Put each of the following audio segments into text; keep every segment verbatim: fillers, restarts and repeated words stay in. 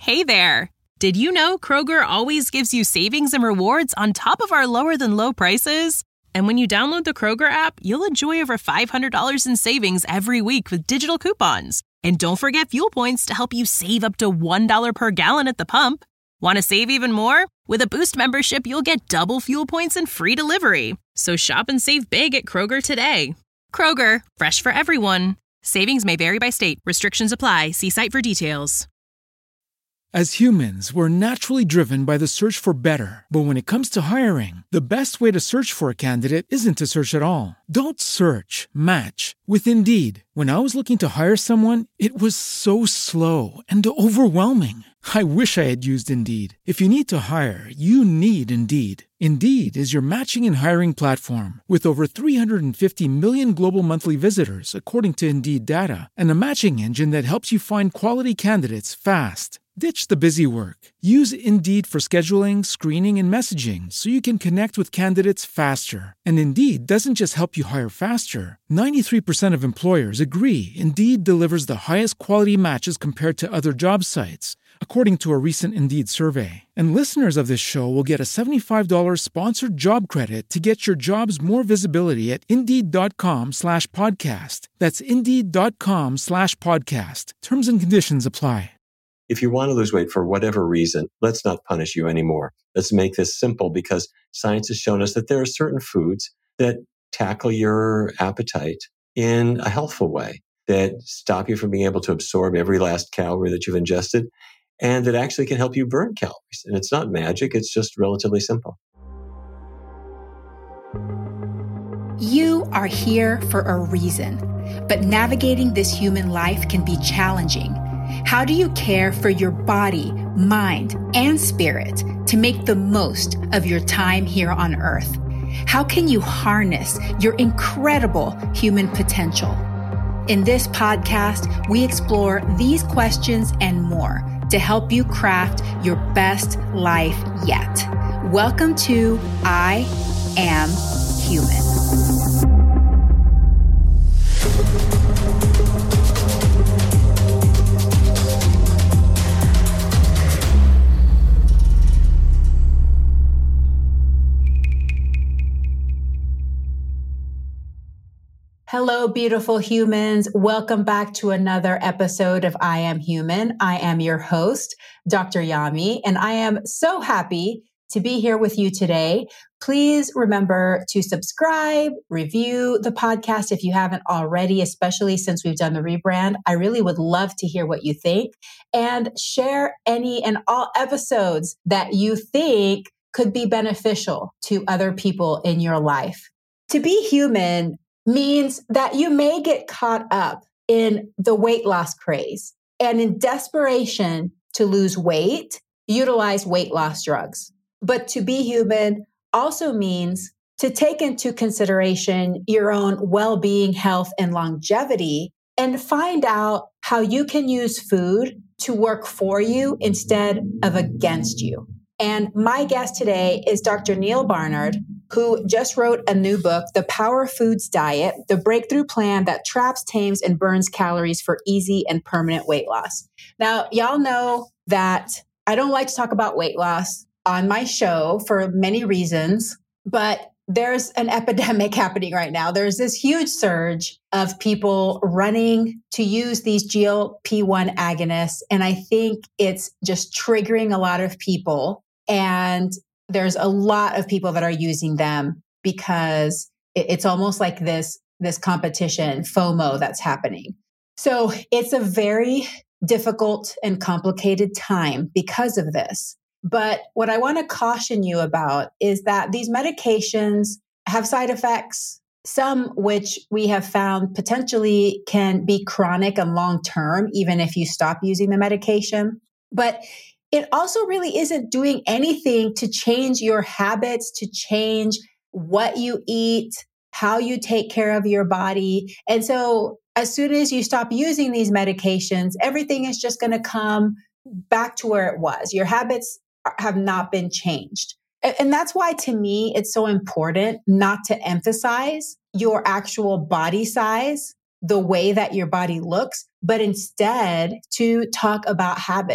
Hey there! Did you know Kroger always gives you savings and rewards on top of our lower-than-low prices? And when you download the Kroger app, you'll enjoy over five hundred dollars in savings every week with digital coupons. And don't forget fuel points to help you save up to one dollar per gallon at the pump. Want to save even more? With a Boost membership, you'll get double fuel points and free delivery. So shop and save big at Kroger today. Kroger, fresh for everyone. Savings may vary by state. Restrictions apply. See site for details. As humans, we're naturally driven by the search for better. But when it comes to hiring, the best way to search for a candidate isn't to search at all. Don't search, match with Indeed. When I was looking to hire someone, it was so slow and overwhelming. I wish I had used Indeed. If you need to hire, you need Indeed. Indeed is your matching and hiring platform with over three hundred fifty million global monthly visitors, according to Indeed data, and a matching engine that helps you find quality candidates fast. Ditch the busy work. Use Indeed for scheduling, screening, and messaging so you can connect with candidates faster. And Indeed doesn't just help you hire faster. ninety-three percent of employers agree Indeed delivers the highest quality matches compared to other job sites, according to a recent Indeed survey. And listeners of this show will get a seventy-five dollars sponsored job credit to get your jobs more visibility at Indeed.com slash podcast. That's Indeed.com slash podcast. Terms and conditions apply. If you want to lose weight for whatever reason, let's not punish you anymore. Let's make this simple, because science has shown us that there are certain foods that tackle your appetite in a healthful way, that stop you from being able to absorb every last calorie that you've ingested, and that actually can help you burn calories. And it's not magic, it's just relatively simple. You are here for a reason, but navigating this human life can be challenging. How do you care for your body, mind, and spirit to make the most of your time here on Earth? How can you harness your incredible human potential? In this podcast, we explore these questions and more to help you craft your best life yet. Welcome to I Am Human. Hello, beautiful humans. Welcome back to another episode of I Am Human. I am your host, Doctor Yami, and I am so happy to be here with you today. Please remember to subscribe, review the podcast if you haven't already, especially since we've done the rebrand. I really would love to hear what you think, and share any and all episodes that you think could be beneficial to other people in your life. To be human means that you may get caught up in the weight loss craze, and in desperation to lose weight, utilize weight loss drugs. But to be human also means to take into consideration your own well-being, health, and longevity, and find out how you can use food to work for you instead of against you. And my guest today is Doctor Neal Barnard, who just wrote a new book, The Power Foods Diet, the breakthrough plan that traps, tames, and burns calories for easy and permanent weight loss. Now, y'all know that I don't like to talk about weight loss on my show for many reasons, but there's an epidemic happening right now. There's this huge surge of people running to use these G L P one agonists, and I think it's just triggering a lot of people. And there's a lot of people that are using them because it's almost like this, this competition, FOMO, that's happening. So it's a very difficult and complicated time because of this. But what I want to caution you about is that these medications have side effects, some which we have found potentially can be chronic and long-term, even if you stop using the medication. But it also really isn't doing anything to change your habits, to change what you eat, how you take care of your body. And so as soon as you stop using these medications, everything is just going to come back to where it was. Your habits have not been changed. And that's why, to me, it's so important not to emphasize your actual body size, the way that your body looks, but instead to talk about habits.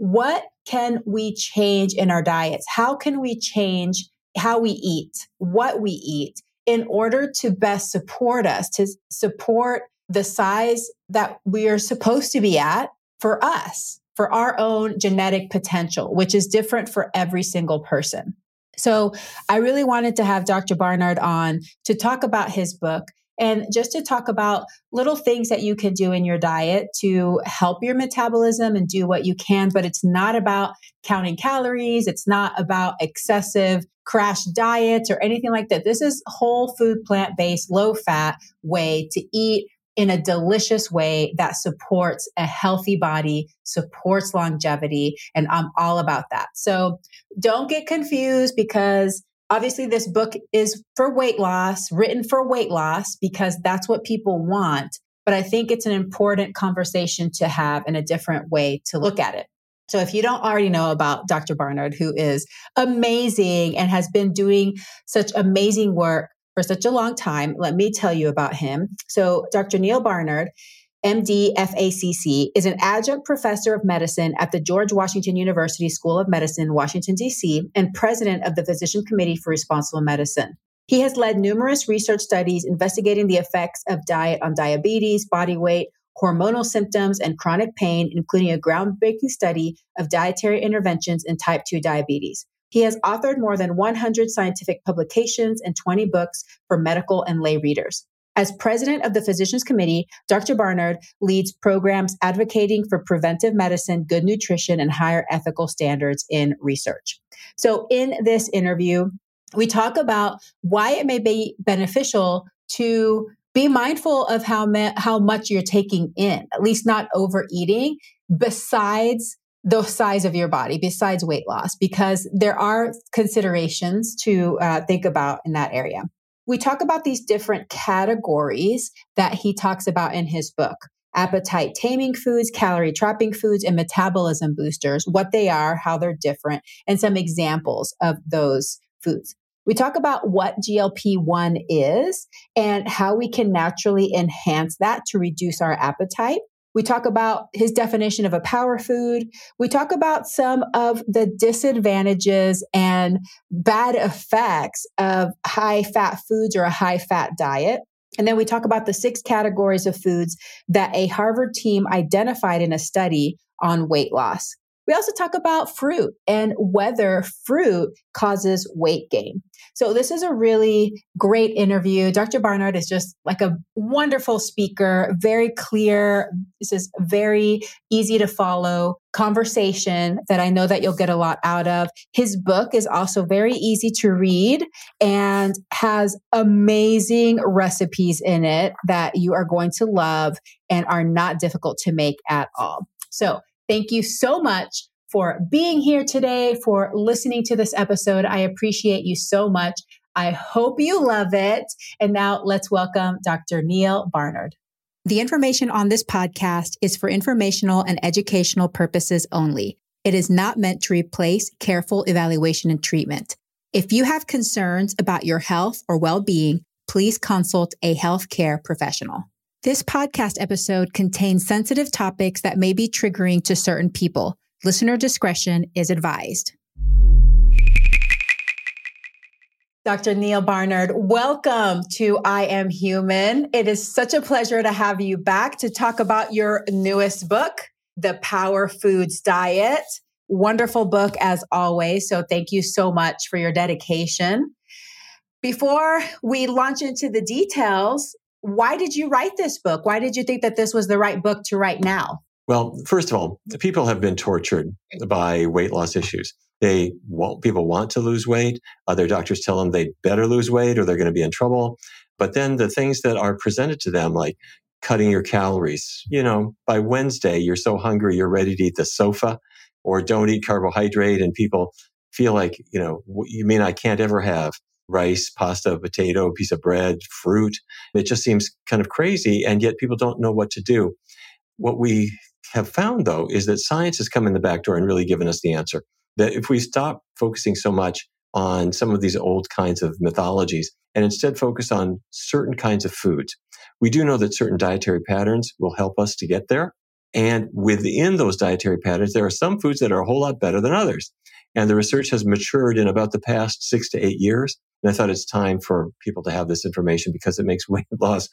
what can we change in our diets? How can we change how we eat, what we eat, in order to best support us, to support the size that we are supposed to be at for us, for our own genetic potential, which is different for every single person. So I really wanted to have Doctor Barnard on to talk about his book and just to talk about little things that you can do in your diet to help your metabolism and do what you can. But it's not about counting calories. It's not about excessive crash diets or anything like that. This is whole food, plant-based, low-fat way to eat in a delicious way that supports a healthy body, supports longevity, and I'm all about that. So don't get confused, because obviously this book is for weight loss, written for weight loss, because that's what people want. But I think it's an important conversation to have and a different way to look at it. So if you don't already know about Doctor Barnard, who is amazing and has been doing such amazing work for such a long time, let me tell you about him. So Doctor Neal Barnard, M D, F A C C, is an adjunct professor of medicine at the George Washington University School of Medicine, Washington, D C, and president of the Physician Committee for Responsible Medicine. He has led numerous research studies investigating the effects of diet on diabetes, body weight, hormonal symptoms, and chronic pain, including a groundbreaking study of dietary interventions in type two diabetes. He has authored more than one hundred scientific publications and twenty books for medical and lay readers. As president of the Physicians Committee, Doctor Barnard leads programs advocating for preventive medicine, good nutrition, and higher ethical standards in research. So in this interview, we talk about why it may be beneficial to be mindful of how me- how much you're taking in, at least not overeating, besides the size of your body, besides weight loss, because there are considerations to uh, think about in that area. We talk about these different categories that he talks about in his book: appetite taming foods, calorie trapping foods, and metabolism boosters, what they are, how they're different, and some examples of those foods. We talk about what G L P one is and how we can naturally enhance that to reduce our appetite. We talk about his definition of a power food. We talk about some of the disadvantages and bad effects of high fat foods or a high fat diet. And then we talk about the six categories of foods that a Harvard team identified in a study on weight loss. We also talk about fruit and whether fruit causes weight gain. So this is a really great interview. Doctor Barnard is just like a wonderful speaker, very clear. This is very easy to follow conversation that I know that you'll get a lot out of. His book is also very easy to read and has amazing recipes in it that you are going to love and are not difficult to make at all. So thank you so much for being here today, for listening to this episode. I appreciate you so much. I hope you love it. And now let's welcome Doctor Neal Barnard. The information on this podcast is for informational and educational purposes only. It is not meant to replace careful evaluation and treatment. If you have concerns about your health or well-being, please consult a healthcare professional. This podcast episode contains sensitive topics that may be triggering to certain people. Listener discretion is advised. Doctor Neal Barnard, welcome to I Am Human. It is such a pleasure to have you back to talk about your newest book, The Power Foods Diet. Wonderful book as always. So thank you so much for your dedication. Before we launch into the details, why did you write this book? Why did you think that this was the right book to write now? Well, first of all, people have been tortured by weight loss issues. They want, people want to lose weight. Uh, their doctors tell them they better lose weight or they're going to be in trouble. But then the things that are presented to them, like cutting your calories, you know, by Wednesday, you're so hungry, you're ready to eat the sofa, or don't eat carbohydrate. And people feel like, you know, you mean I can't ever have rice, pasta, potato, piece of bread, fruit. It just seems kind of crazy. And yet people don't know what to do. What we have found, though, is that science has come in the back door and really given us the answer. That if we stop focusing so much on some of these old kinds of mythologies and instead focus on certain kinds of foods, we do know that certain dietary patterns will help us to get there. And within those dietary patterns, there are some foods that are a whole lot better than others. And the research has matured in about the past six to eight years. And I thought it's time for people to have this information because it makes weight loss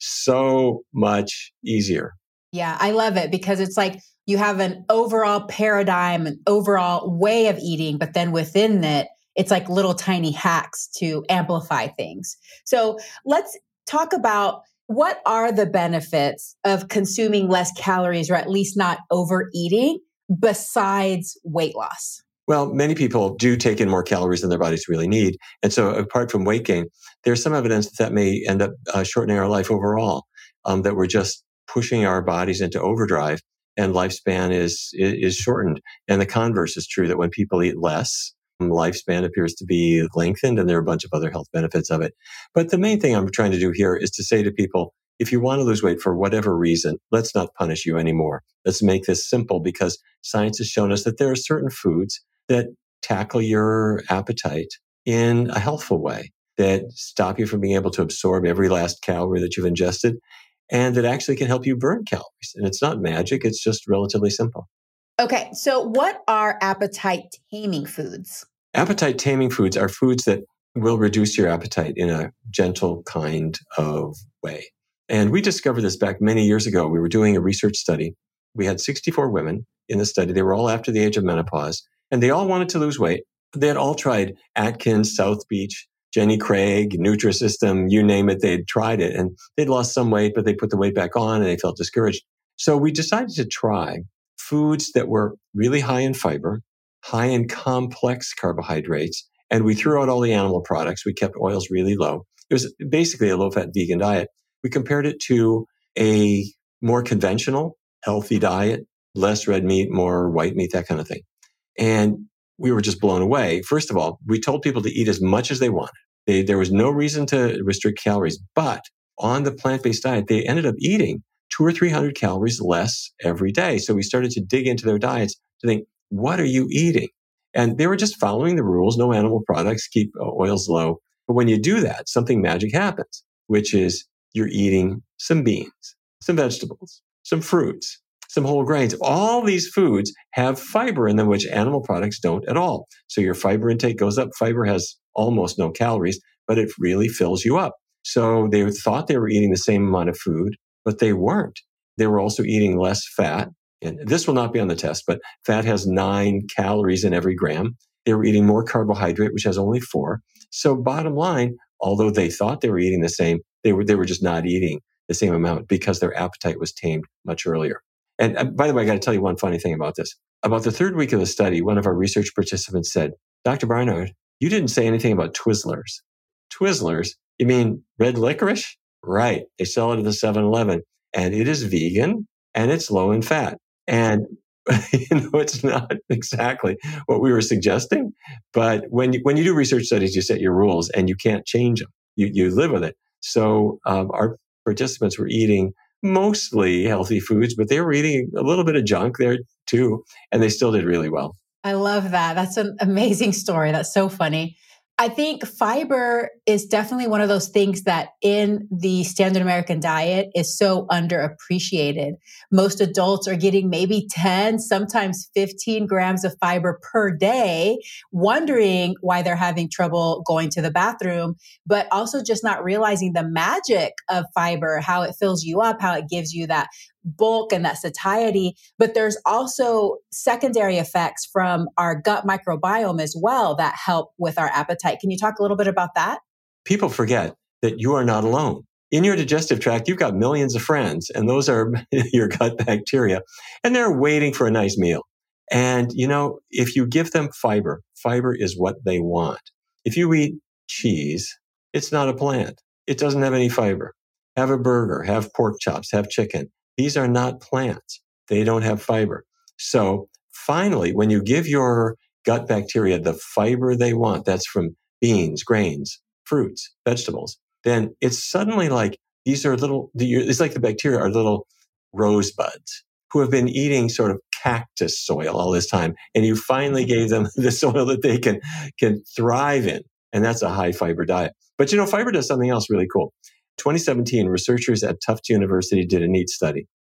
so much easier. Yeah, I love it because it's like you have an overall paradigm, an overall way of eating, but then within it, it's like little tiny hacks to amplify things. So let's talk about what are the benefits of consuming less calories or at least not overeating besides weight loss? Well, many people do take in more calories than their bodies really need. And so apart from weight gain, there's some evidence that that may end up uh, shortening our life overall, um, that we're just pushing our bodies into overdrive and lifespan is, is shortened. And the converse is true, that when people eat less, lifespan appears to be lengthened, and there are a bunch of other health benefits of it. But the main thing I'm trying to do here is to say to people, if you want to lose weight for whatever reason, let's not punish you anymore. Let's make this simple because science has shown us that there are certain foods that tackle your appetite in a healthful way, that stop you from being able to absorb every last calorie that you've ingested, and that actually can help you burn calories. And it's not magic, it's just relatively simple. Okay, so what are appetite taming foods? Appetite taming foods are foods that will reduce your appetite in a gentle kind of way. And we discovered this back many years ago. We were doing a research study. We had sixty-four women in the study. They were all after the age of menopause, and they all wanted to lose weight. They had all tried Atkins, South Beach, Jenny Craig, Nutrisystem, you name it. They'd tried it, and they'd lost some weight, but they put the weight back on, and they felt discouraged. So we decided to try foods that were really high in fiber, high in complex carbohydrates, and we threw out all the animal products. We kept oils really low. It was basically a low-fat vegan diet. We compared it to a more conventional, healthy diet, less red meat, more white meat, that kind of thing. And we were just blown away. First of all, we told people to eat as much as they wanted. They, there was no reason to restrict calories, but on the plant-based diet, they ended up eating two or three hundred calories less every day. So we started to dig into their diets to think, what are you eating? And they were just following the rules, no animal products, keep oils low. But when you do that, something magic happens, which is you're eating some beans, some vegetables, some fruits, some whole grains. All these foods have fiber in them, which animal products don't at all. So your fiber intake goes up. Fiber has almost no calories, but it really fills you up. So they thought they were eating the same amount of food, but they weren't. They were also eating less fat. And this will not be on the test, but fat has nine calories in every gram. They were eating more carbohydrate, which has only four. So bottom line, although they thought they were eating the same, they were they were just not eating the same amount because their appetite was tamed much earlier. And uh, by the way, I got to tell you one funny thing about this. About the third week of the study, one of our research participants said, Doctor Barnard, you didn't say anything about Twizzlers. Twizzlers? You mean red licorice? Right. They sell it at the seven eleven, and it is vegan and it's low in fat. And you know, it's not exactly what we were suggesting, but when you, when you do research studies, you set your rules and you can't change them. You you live with it. So um, our participants were eating mostly healthy foods, but they were eating a little bit of junk there too, and they still did really well. I love that. That's an amazing story. That's so funny. I think fiber is definitely one of those things that in the standard American diet is so underappreciated. Most adults are getting maybe ten, sometimes fifteen grams of fiber per day, wondering why they're having trouble going to the bathroom, but also just not realizing the magic of fiber, how it fills you up, how it gives you that bulk and that satiety. But there's also secondary effects from our gut microbiome as well that help with our appetite. Can you talk a little bit about that? People forget that you are not alone. In your digestive tract, you've got millions of friends, and those are your gut bacteria, and they're waiting for a nice meal. And, you know, if you give them fiber, fiber is what they want. If you eat cheese, it's not a plant. It doesn't have any fiber. Have a burger, have pork chops, have chicken. These are not plants. They don't have fiber. So finally, when you give your gut bacteria the fiber they want, that's from beans, grains, fruits, vegetables, then it's suddenly like these are little, it's like the bacteria are little rosebuds who have been eating sort of cactus soil all this time. And you finally gave them the soil that they can, can thrive in. And that's a high fiber diet. But you know, fiber does something else really cool. twenty seventeen, researchers at Tufts University did a neat study.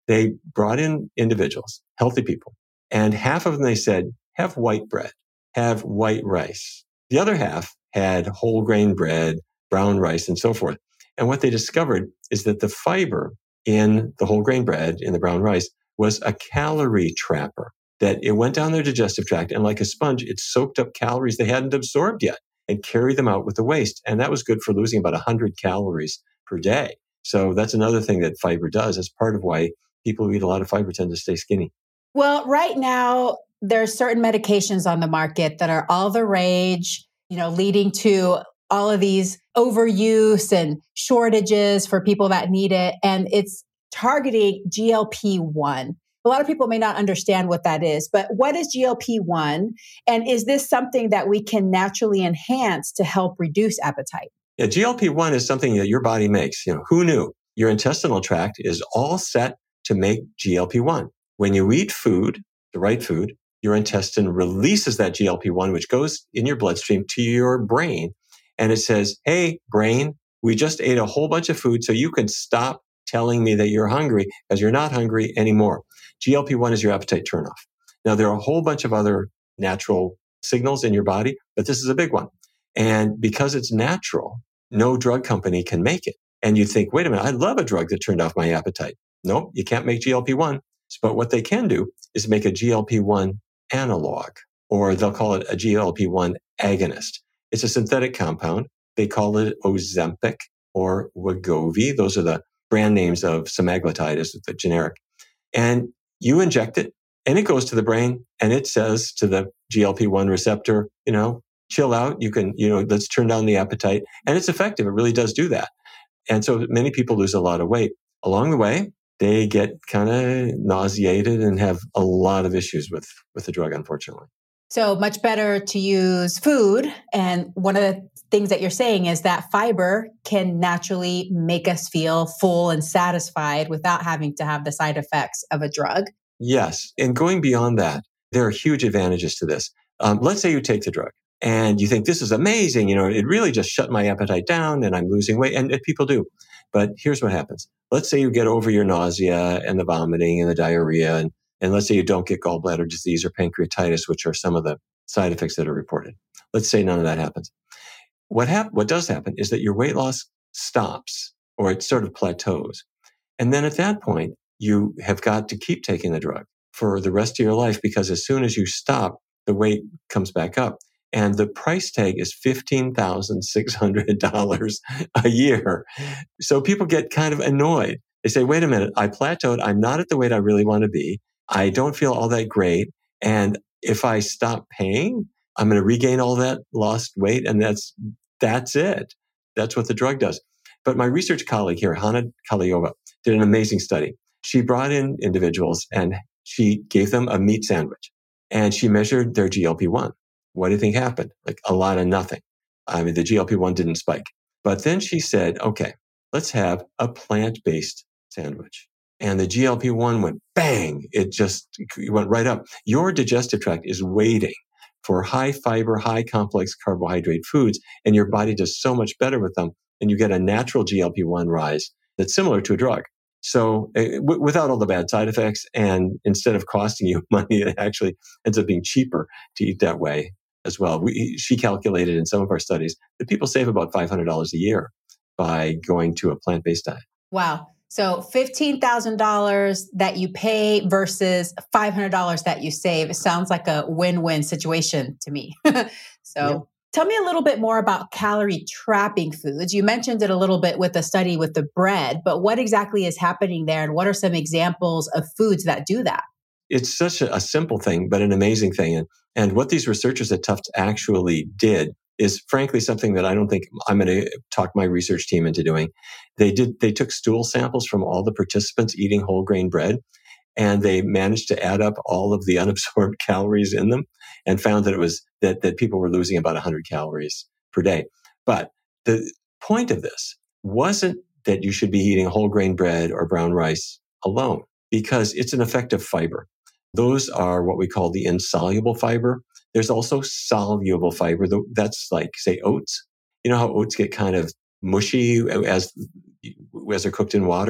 They brought in individuals, healthy people, and half of them, they said, have white bread, have white rice. The other half had whole grain bread, brown rice, and so forth. And what they discovered is that the fiber in the whole grain bread, in the brown rice, was a calorie trapper, that it went down their digestive tract, and like a sponge, it soaked up calories they hadn't absorbed yet and carried them out with the waste. And that was good for losing about one hundred calories per day. So that's another thing that fiber does. It's part of why people who eat a lot of fiber tend to stay skinny. Well, right now, there are certain medications on the market that are all the rage, you know, leading to all of these overuse and shortages for people that need it. And it's targeting G L P one. A lot of people may not understand what that is, but what is G L P one? And is this something that we can naturally enhance to help reduce appetite? Yeah, G L P one is something that your body makes. You know, who knew? Your intestinal tract is all set to make G L P one. When you eat food, the right food, your intestine releases that G L P one, which goes in your bloodstream to your brain. And it says, hey, brain, we just ate a whole bunch of food, so you can stop telling me that you're hungry because you're not hungry anymore. G L P one is your appetite turnoff. Now, there are a whole bunch of other natural signals in your body, but this is a big one. And because it's natural, no drug company can make it. And you think, wait a minute, I'd love a drug that turned off my appetite. Nope, you can't make G L P one. But what they can do is make a G L P one analog, or they'll call it a G L P one agonist. It's a synthetic compound. They call it Ozempic or Wegovy. Those are the brand names of semaglutide, is the generic. And you inject it, and it goes to the brain, and it says to the G L P one receptor, you know, chill out. You can, you know, let's turn down the appetite. And it's effective. It really does do that. And so many people lose a lot of weight. Along the way, they get kind of nauseated and have a lot of issues with, with the drug, unfortunately. So much better to use food. And one of the things that you're saying is that fiber can naturally make us feel full and satisfied without having to have the side effects of a drug. Yes. And going beyond that, there are huge advantages to this. Um, let's say you take the drug and you think, this is amazing. You know, it really just shut my appetite down and I'm losing weight. And, and people do. But here's what happens. Let's say you get over your nausea and the vomiting and the diarrhea. And, and let's say you don't get gallbladder disease or pancreatitis, which are some of the side effects that are reported. Let's say none of that happens. What hap- What does happen is that your weight loss stops, or it sort of plateaus. And then at that point, you have got to keep taking the drug for the rest of your life, because as soon as you stop, the weight comes back up. And the price tag is fifteen thousand six hundred dollars a year. So people get kind of annoyed. They say, wait a minute, I plateaued. I'm not at the weight I really want to be. I don't feel all that great. And if I stop paying, I'm going to regain all that lost weight. And that's, that's it. That's what the drug does. But my research colleague here, Hana Kaliova, did an amazing study. She brought in individuals and she gave them a meat sandwich and she measured their G L P one. What do you think happened? Like a lot of nothing. I mean, the G L P one didn't spike. But then she said, okay, let's have a plant-based sandwich. And the G L P one went bang. It just it went right up. Your digestive tract is waiting for high fiber, high complex carbohydrate foods, and your body does so much better with them. And you get a natural G L P one rise that's similar to a drug. So uh, w- without all the bad side effects, and instead of costing you money, it actually ends up being cheaper to eat that way as well. We, she calculated in some of our studies that people save about five hundred dollars a year by going to a plant-based diet. Wow. So fifteen thousand dollars that you pay versus five hundred dollars that you save. It sounds like a win-win situation to me. so yeah. Tell me a little bit more about calorie trapping foods. You mentioned it a little bit with the study with the bread, but what exactly is happening there? And what are some examples of foods that do that? It's such a, a simple thing, but an amazing thing. And, and what these researchers at Tufts actually did is frankly something that I don't think I'm going to talk my research team into doing. They did, they took stool samples from all the participants eating whole grain bread, and they managed to add up all of the unabsorbed calories in them and found that it was that, that people were losing about one hundred calories per day. But the point of this wasn't that you should be eating whole grain bread or brown rice alone, because it's an effective fiber. Those are what we call the insoluble fiber. There's also soluble fiber. That's like, say, oats. You know how oats get kind of mushy as, as they're cooked in water?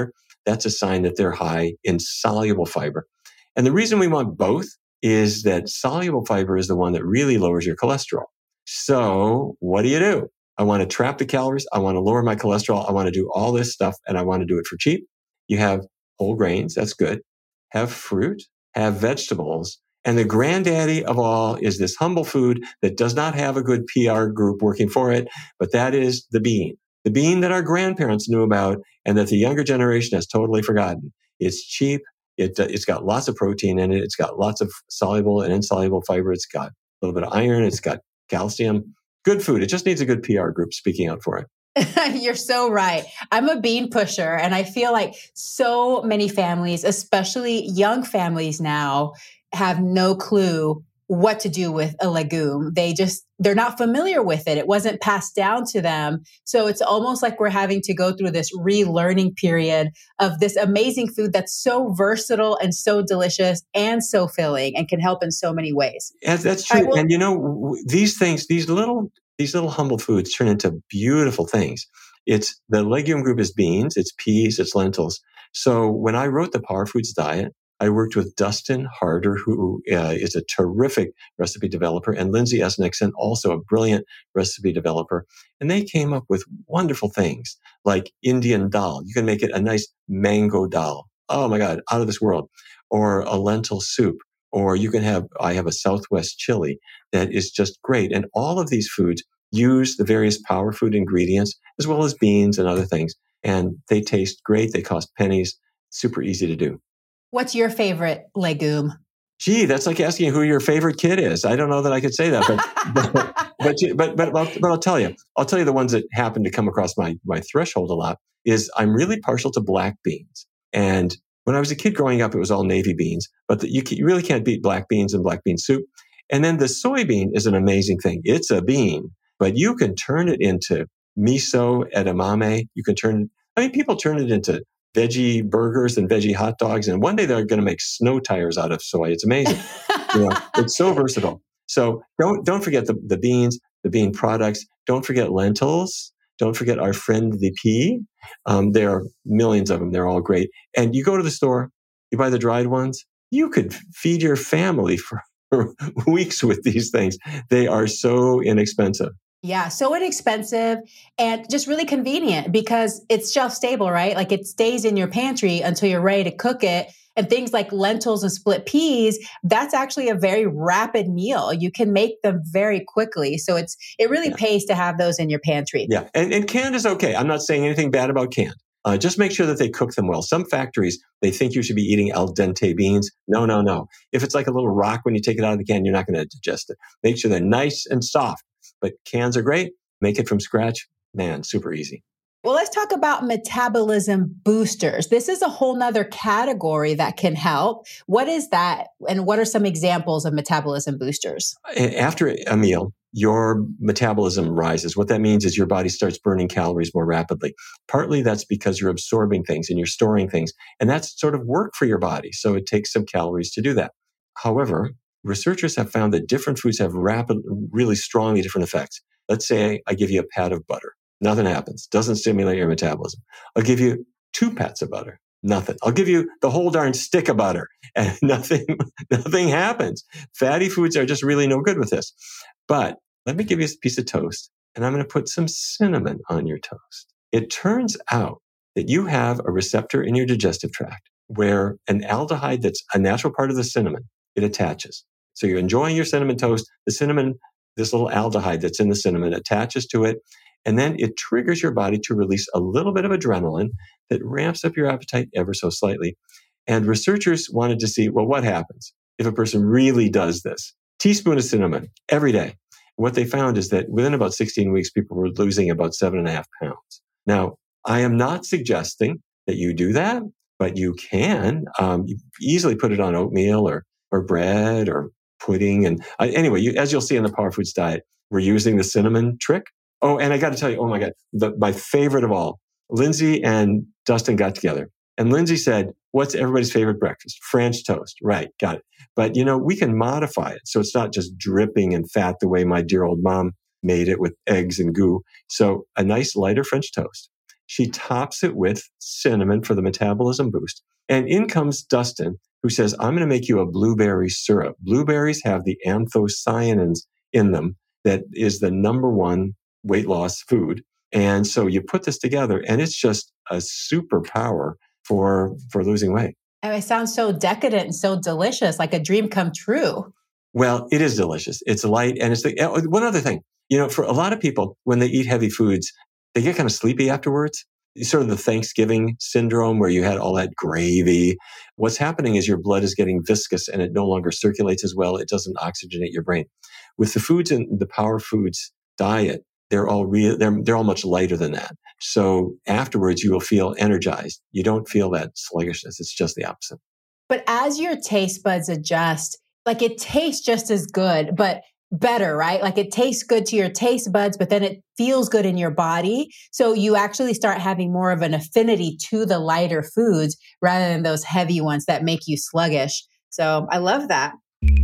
that's a sign that they're high in soluble fiber. And the reason we want both is that soluble fiber is the one that really lowers your cholesterol. So what do you do? I want to trap the calories. I want to lower my cholesterol. I want to do all this stuff, and I want to do it for cheap. You have whole grains. That's good. Have fruit, have vegetables. And the granddaddy of all is this humble food that does not have a good P R group working for it, but that is the bean. The bean that our grandparents knew about and that the younger generation has totally forgotten. It's cheap. It, uh, it's got lots of protein in it. It's got lots of soluble and insoluble fiber. It's got a little bit of iron. It's got calcium. Good food. It just needs a good P R group speaking out for it. You're so right. I'm a bean pusher, and I feel like so many families, especially young families now, have no clue what to do with a legume. They just, they're not familiar with it. It wasn't passed down to them. So it's almost like we're having to go through this relearning period of this amazing food that's so versatile and so delicious and so filling and can help in so many ways. Yeah, that's true. Right, well, and you know, w- these things, these little, these little humble foods turn into beautiful things. It's the legume group is beans, it's peas, it's lentils. So when I wrote the Power Foods Diet, I worked with Dustin Harder, who uh, is a terrific recipe developer, and Lindsay Esnickson, also a brilliant recipe developer. And they came up with wonderful things like Indian dal. You can make it a nice mango dal. Oh my God, out of this world. Or a lentil soup. Or you can have, I have a Southwest chili that is just great. And all of these foods use the various power food ingredients, as well as beans and other things. And they taste great. They cost pennies. Super easy to do. What's your favorite legume? Gee, that's like asking who your favorite kid is. I don't know that I could say that, but but but but, but, but, but I'll tell you. I'll tell you the ones that happen to come across my my threshold a lot is I'm really partial to black beans. And when I was a kid growing up, it was all navy beans, but the, you, can, you really can't beat black beans and black bean soup. And then the soybean is an amazing thing. It's a bean, but you can turn it into miso edamame. You can turn. I mean, people turn it into veggie burgers and veggie hot dogs. And one day they're going to make snow tires out of soy. It's amazing. You know, it's so versatile. So don't, don't forget the, the beans, the bean products. Don't forget lentils. Don't forget our friend, the pea. Um, there are millions of them. They're all great. And you go to the store, you buy the dried ones. You could feed your family for, for weeks with these things. They are so inexpensive. Yeah, so inexpensive and just really convenient because it's shelf stable, right? Like it stays in your pantry until you're ready to cook it. And things like lentils and split peas, that's actually a very rapid meal. You can make them very quickly. So it's it really yeah. pays to have those in your pantry. Yeah, and, and canned is okay. I'm not saying anything bad about canned. Uh, just make sure that they cook them well. Some factories, they think you should be eating al dente beans. No, no, no. If it's like a little rock when you take it out of the can, you're not going to digest it. Make sure they're nice and soft. But cans are great. Make it from scratch. Man, super easy. Well, let's talk about metabolism boosters. This is a whole nother category that can help. What is that? And what are some examples of metabolism boosters? After a meal, your metabolism rises. What that means is your body starts burning calories more rapidly. Partly that's because you're absorbing things and you're storing things. And that's sort of work for your body. So it takes some calories to do that. However, researchers have found that different foods have rapid, really strongly different effects. Let's say I give you a pat of butter. Nothing happens. Doesn't stimulate your metabolism. I'll give you two pats of butter. Nothing. I'll give you the whole darn stick of butter and nothing, nothing happens. Fatty foods are just really no good with this. But let me give you a piece of toast and I'm going to put some cinnamon on your toast. It turns out that you have a receptor in your digestive tract where an aldehyde that's a natural part of the cinnamon, it attaches. So you're enjoying your cinnamon toast. The cinnamon, this little aldehyde that's in the cinnamon attaches to it. And then it triggers your body to release a little bit of adrenaline that ramps up your appetite ever so slightly. And researchers wanted to see, well, what happens if a person really does this? Teaspoon of cinnamon every day. What they found is that within about sixteen weeks, people were losing about seven and a half pounds. Now, I am not suggesting that you do that, but you can um, you easily put it on oatmeal or, or bread or pudding. And uh, anyway, you, as you'll see in the Power Foods diet, we're using the cinnamon trick. Oh, and I got to tell you, oh my God, the, my favorite of all, Lindsay and Dustin got together. And Lindsay said, what's everybody's favorite breakfast? French toast. Right, got it. But, you know, we can modify it. So it's not just dripping in fat the way my dear old mom made it with eggs and goo. So a nice lighter French toast. She tops it with cinnamon for the metabolism boost. And in comes Dustin, who says, I'm going to make you a blueberry syrup. Blueberries have the anthocyanins in them that is the number one weight loss food. And so you put this together and it's just a superpower for, for losing weight. And it sounds so decadent and so delicious, like a dream come true. Well, it is delicious. It's light. And it's the, one other thing, you know, for a lot of people, when they eat heavy foods, they get kind of sleepy afterwards. It's sort of the Thanksgiving syndrome where you had all that gravy. What's happening is your blood is getting viscous and it no longer circulates as well. It doesn't oxygenate your brain. With the foods in the Power Foods diet, they're all real, they're, they're all much lighter than that. So afterwards, you will feel energized. You don't feel that sluggishness. It's just the opposite. But as your taste buds adjust, like it tastes just as good, but better, right? Like it tastes good to your taste buds, but then it feels good in your body. So you actually start having more of an affinity to the lighter foods rather than those heavy ones that make you sluggish. So I love that.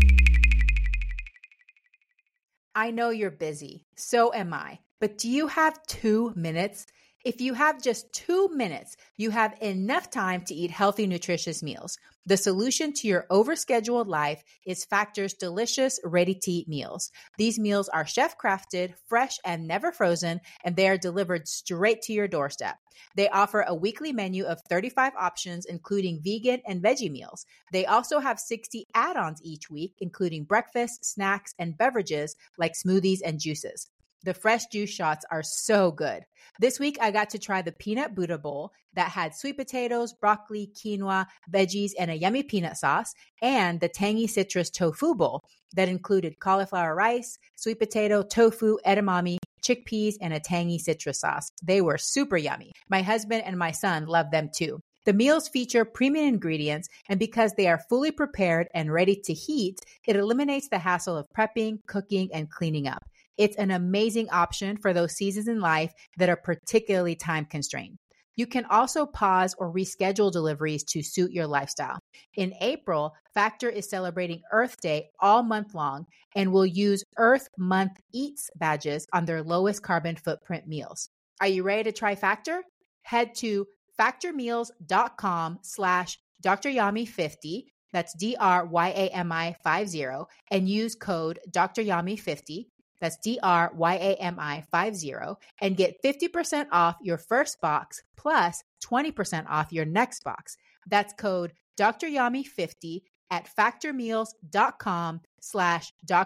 I know you're busy. So am I. But do you have two minutes? If you have just two minutes, you have enough time to eat healthy, nutritious meals. The solution to your overscheduled life is Factor's delicious, ready-to-eat meals. These meals are chef-crafted, fresh, and never frozen, and they are delivered straight to your doorstep. They offer a weekly menu of thirty-five options, including vegan and veggie meals. They also have sixty add-ons each week, including breakfast, snacks, and beverages like smoothies and juices. The fresh juice shots are so good. This week, I got to try the peanut Buddha bowl that had sweet potatoes, broccoli, quinoa, veggies, and a yummy peanut sauce, and the tangy citrus tofu bowl that included cauliflower rice, sweet potato, tofu, edamame, chickpeas, and a tangy citrus sauce. They were super yummy. My husband and my son loved them too. The meals feature premium ingredients, and because they are fully prepared and ready to heat, it eliminates the hassle of prepping, cooking, and cleaning up. It's an amazing option for those seasons in life that are particularly time constrained. You can also pause or reschedule deliveries to suit your lifestyle. In April, Factor is celebrating Earth Day all month long and will use Earth Month Eats badges on their lowest carbon footprint meals. Are you ready to try Factor? Head to factormeals.com slash DrYami50. That's D R Y A M I fifty and use code D R Yami fifty. That's D R Y A M I fifty and get fifty percent off your first box plus twenty percent off your next box. That's code D R Yami fifty at factormeals.com slash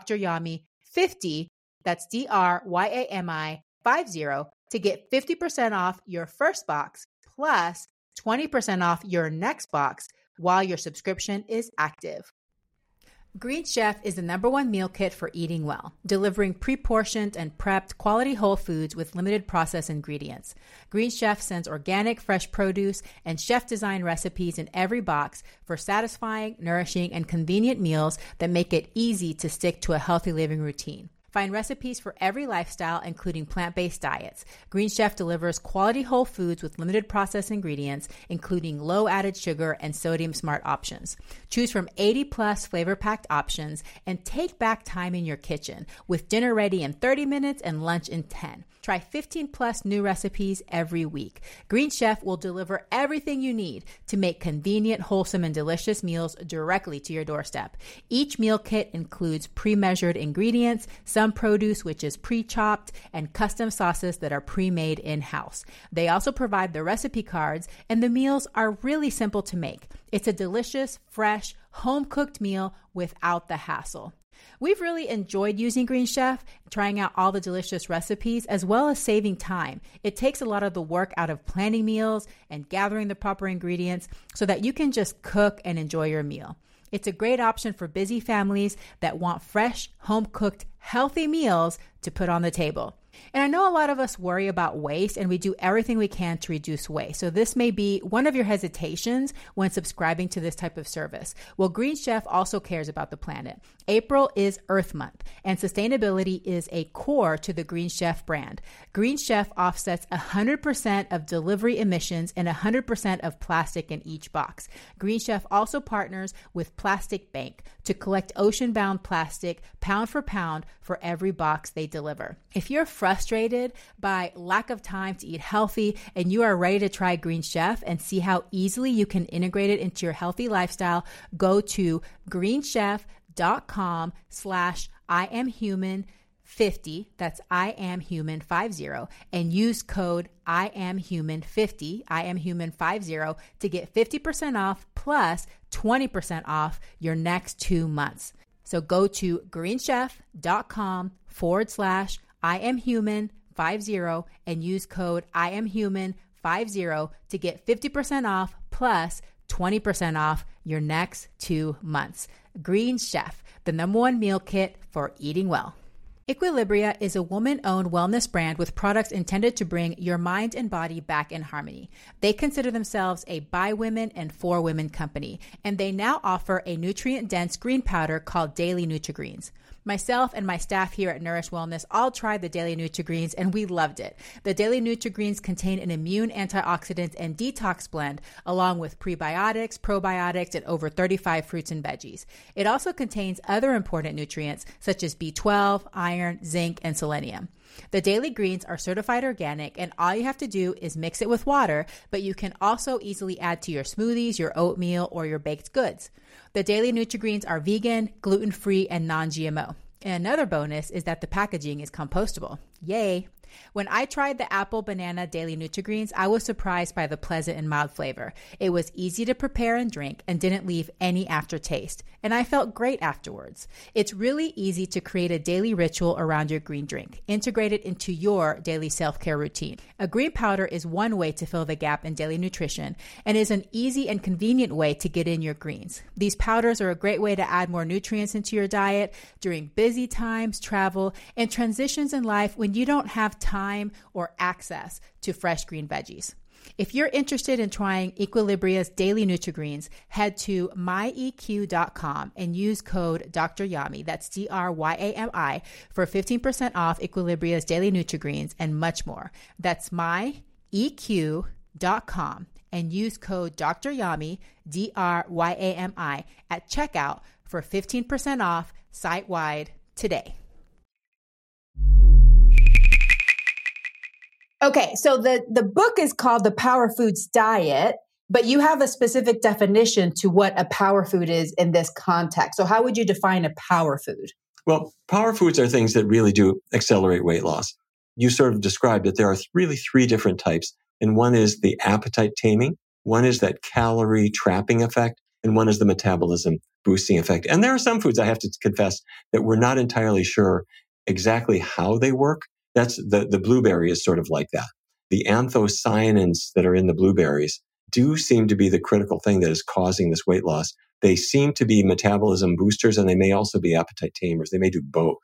DrYami50. That's D R Y A M I fifty to get fifty percent off your first box plus twenty percent off your next box while your subscription is active. Green Chef is the number one meal kit for eating well, delivering pre-portioned and prepped quality whole foods with limited processed ingredients. Green Chef sends organic, fresh produce and chef-designed recipes in every box for satisfying, nourishing, and convenient meals that make it easy to stick to a healthy living routine. Find recipes for every lifestyle, including plant-based diets. Green Chef delivers quality whole foods with limited processed ingredients, including low added sugar and sodium smart options. Choose from eighty plus flavor-packed options and take back time in your kitchen with dinner ready in thirty minutes and lunch in ten. Try fifteen plus new recipes every week. Green Chef will deliver everything you need to make convenient, wholesome, and delicious meals directly to your doorstep. Each meal kit includes pre-measured ingredients, some produce which is pre-chopped, and custom sauces that are pre-made in-house. They also provide the recipe cards, and the meals are really simple to make. It's a delicious, fresh, home-cooked meal without the hassle. We've really enjoyed using Green Chef, trying out all the delicious recipes, as well as saving time. It takes a lot of the work out of planning meals and gathering the proper ingredients so that you can just cook and enjoy your meal. It's a great option for busy families that want fresh, home-cooked, healthy meals to put on the table. And I know a lot of us worry about waste, and we do everything we can to reduce waste. So this may be one of your hesitations when subscribing to this type of service. Well, Green Chef also cares about the planet. April is Earth Month, and sustainability is a core to the Green Chef brand. Green Chef offsets one hundred percent of delivery emissions and one hundred percent of plastic in each box. Green Chef also partners with Plastic Bank to collect ocean-bound plastic pound for pound for every box they deliver. If you're frustrated by lack of time to eat healthy and you are ready to try Green Chef and see how easily you can integrate it into your healthy lifestyle, go to greenchef.com slash I am human 50, that's I am human 50, and use code I am human 50, I am human 50 to get fifty percent off plus twenty percent off your next two months. So go to greenchef.com forward slash I am human 50 and use code I am human 50 to get fifty percent off plus twenty percent off your next two months. Green Chef, the number one meal kit for eating well. Equilibria is a woman-owned wellness brand with products intended to bring your mind and body back in harmony. They consider themselves a by women and for women company, and they now offer a nutrient-dense green powder called Daily Nutri-Greens. Myself and my staff here at Nourish Wellness all tried the Daily Nutri-Greens and we loved it. The Daily Nutri-Greens contain an immune antioxidant and detox blend along with prebiotics, probiotics, and over thirty-five fruits and veggies. It also contains other important nutrients such as B twelve, iron, zinc, and selenium. The Daily Greens are certified organic and all you have to do is mix it with water, but you can also easily add to your smoothies, your oatmeal, or your baked goods. The Daily Nutri-Greens are vegan, gluten-free, and non-G M O. And another bonus is that the packaging is compostable. Yay! When I tried the apple banana Daily Nutri-Greens, I was surprised by the pleasant and mild flavor. It was easy to prepare and drink and didn't leave any aftertaste. And I felt great afterwards. It's really easy to create a daily ritual around your green drink. Integrate it into your daily self-care routine. A green powder is one way to fill the gap in daily nutrition and is an easy and convenient way to get in your greens. These powders are a great way to add more nutrients into your diet during busy times, travel, and transitions in life when you don't have time or access to fresh green veggies. If you're interested in trying Equilibria's Daily Nutri-Greens, head to my e q dot com and use code Doctor Yami, that's D R Y A M I, for fifteen percent off Equilibria's Daily Nutri-Greens and much more. That's my e q dot com and use code Doctor Yami, D R Y A M I, at checkout for fifteen percent off site-wide today. Okay, so the, the book is called The Power Foods Diet, but you have a specific definition to what a power food is in this context. So how would you define a power food? Well, power foods are things that really do accelerate weight loss. You sort of described that there are really three different types, and one is the appetite taming, one is that calorie trapping effect, and one is the metabolism boosting effect. And there are some foods, I have to confess, that we're not entirely sure exactly how they work. That's the, the blueberry is sort of like that. The anthocyanins that are in the blueberries do seem to be the critical thing that is causing this weight loss. They seem to be metabolism boosters and they may also be appetite tamers. They may do both.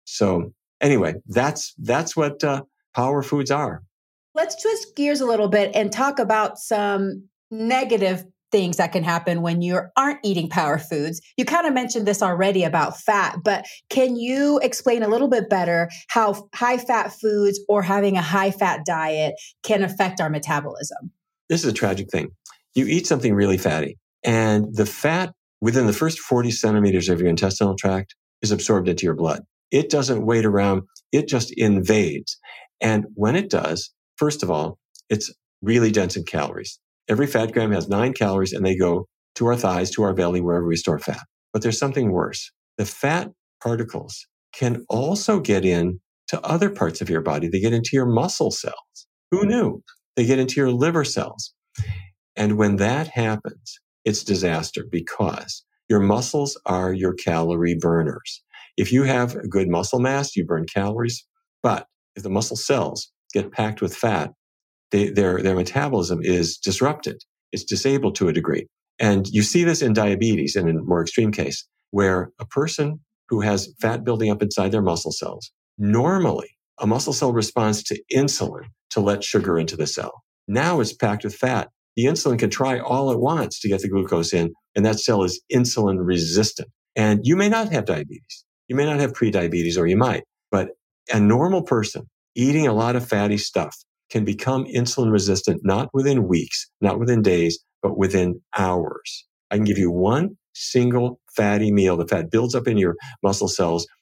So anyway, that's, that's what uh, power foods are. Let's twist gears a little bit and talk about some negative things that can happen when you aren't eating power foods. You kind of mentioned this already about fat, but can you explain a little bit better how high fat foods or having a high fat diet can affect our metabolism? This is a tragic thing. You eat something really fatty and the fat within the first forty centimeters of your intestinal tract is absorbed into your blood. It doesn't wait around. It just invades. And when it does, first of all, it's really dense in calories. Every fat gram has nine calories and they go to our thighs, to our belly, wherever we store fat. But there's something worse. The fat particles can also get in to other parts of your body. They get into your muscle cells. Who knew? They get into your liver cells. And when that happens, it's disaster because your muscles are your calorie burners. If you have a good muscle mass, you burn calories. But if the muscle cells get packed with fat, They, their, their metabolism is disrupted. It's disabled to a degree. And you see this in diabetes in a more extreme case, where a person who has fat building up inside their muscle cells, normally a muscle cell responds to insulin to let sugar into the cell. Now it's packed with fat. The insulin can try all it wants to get the glucose in, and that cell is insulin resistant. And you may not have diabetes. You may not have prediabetes, or you might. But a normal person eating a lot of fatty stuff can become insulin resistant, not within weeks, not within days, but within hours. I can give you one single fatty meal. The fat builds up in your muscle cells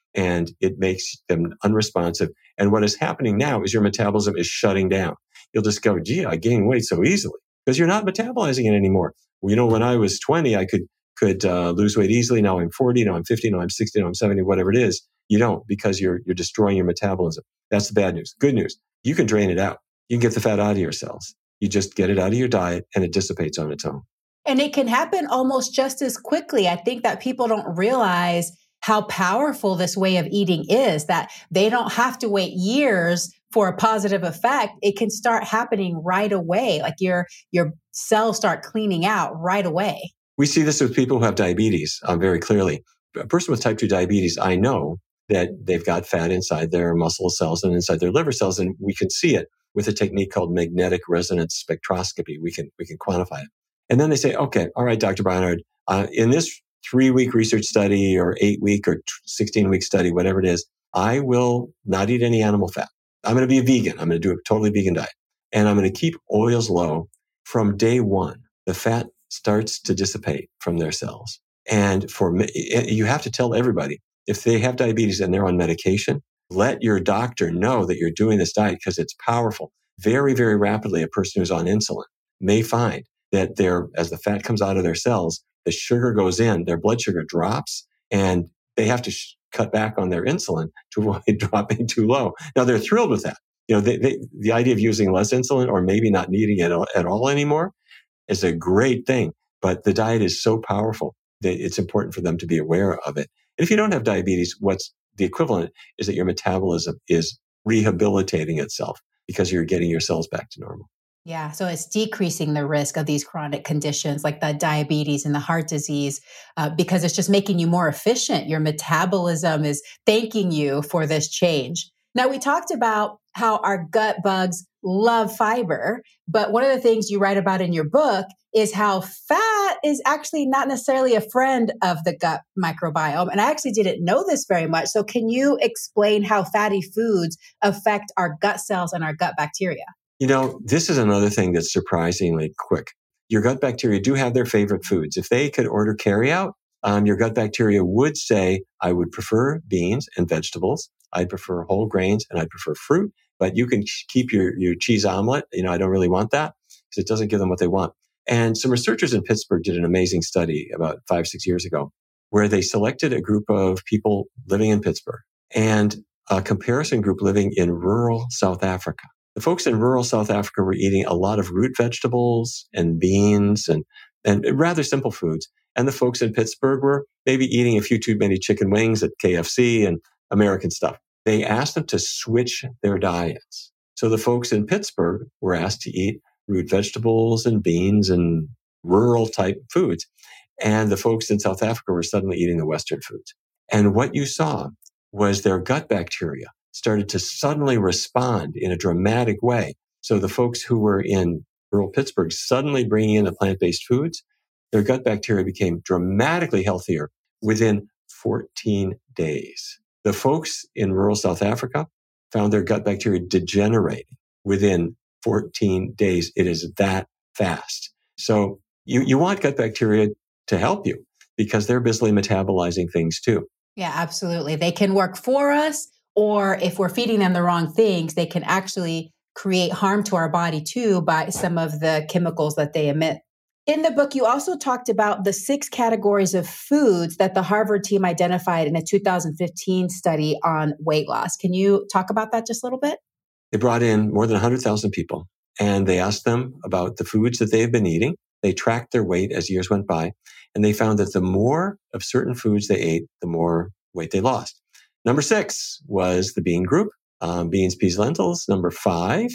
and it makes them unresponsive. And what is happening now is your metabolism is shutting down. You'll discover, gee, I gain weight so easily because you're not metabolizing it anymore. Well, you know, when I was twenty, I could could uh, lose weight easily. Now I'm forty, now I'm fifty, now I'm sixty, now I'm seventy, whatever it is. You don't, because you're you're destroying your metabolism. That's the bad news. Good news, you can drain it out. You can get the fat out of your cells. You just get it out of your diet and it dissipates on its own. And it can happen almost just as quickly. I think that people don't realize how powerful this way of eating is, that they don't have to wait years for a positive effect. It can start happening right away. Like your, your cells start cleaning out right away. We see this with people who have diabetes um, very clearly. A person with type two diabetes, I know that they've got fat inside their muscle cells and inside their liver cells, and we can see it with a technique called magnetic resonance spectroscopy. We can we can quantify it. And then they say, okay, all right, Doctor Barnard, uh, in this three-week research study or eight-week or sixteen-week study, whatever it is, I will not eat any animal fat. I'm going to be a vegan. I'm going to do a totally vegan diet. And I'm going to keep oils low. From day one, the fat starts to dissipate from their cells. And for you have to tell everybody, if they have diabetes and they're on medication, let your doctor know that you're doing this diet because it's powerful. Very, very rapidly, a person who's on insulin may find that they're, as the fat comes out of their cells, the sugar goes in, their blood sugar drops, and they have to sh- cut back on their insulin to avoid dropping too low. Now, they're thrilled with that. You know, they, they, the idea of using less insulin or maybe not needing it at all anymore is a great thing. But the diet is so powerful that it's important for them to be aware of it. And if you don't have diabetes, what's the equivalent is that your metabolism is rehabilitating itself because you're getting your cells back to normal. Yeah. So it's decreasing the risk of these chronic conditions like the diabetes and the heart disease uh, because it's just making you more efficient. Your metabolism is thanking you for this change. Now, we talked about how our gut bugs love fiber, but one of the things you write about in your book is how fat is actually not necessarily a friend of the gut microbiome. And I actually didn't know this very much. So can you explain how fatty foods affect our gut cells and our gut bacteria? You know, this is another thing that's surprisingly quick. Your gut bacteria do have their favorite foods. If they could order carryout, um, your gut bacteria would say, I would prefer beans and vegetables. I'd prefer whole grains and I'd prefer fruit, but you can keep your, your cheese omelet. You know, I don't really want that because it doesn't give them what they want. And some researchers in Pittsburgh did an amazing study about five, six years ago where they selected a group of people living in Pittsburgh and a comparison group living in rural South Africa. The folks in rural South Africa were eating a lot of root vegetables and beans and, and rather simple foods. And the folks in Pittsburgh were maybe eating a few too many chicken wings at K F C and American stuff. They asked them to switch their diets. So the folks in Pittsburgh were asked to eat root vegetables and beans and rural type foods. And the folks in South Africa were suddenly eating the Western foods. And what you saw was their gut bacteria started to suddenly respond in a dramatic way. So the folks who were in rural Pittsburgh suddenly bringing in the plant-based foods, their gut bacteria became dramatically healthier within fourteen days. The folks in rural South Africa found their gut bacteria degenerating within fourteen days. It is that fast. So you, you want gut bacteria to help you because they're busily metabolizing things too. Yeah, absolutely. They can work for us, or if we're feeding them the wrong things, they can actually create harm to our body too by some of the chemicals that they emit. In the book, you also talked about the six categories of foods that the Harvard team identified in a two thousand fifteen study on weight loss. Can you talk about that just a little bit? They brought in more than one hundred thousand people and they asked them about the foods that they've been eating. They tracked their weight as years went by, and they found that the more of certain foods they ate, the more weight they lost. Number six was the bean group, um, beans, peas, lentils. Number five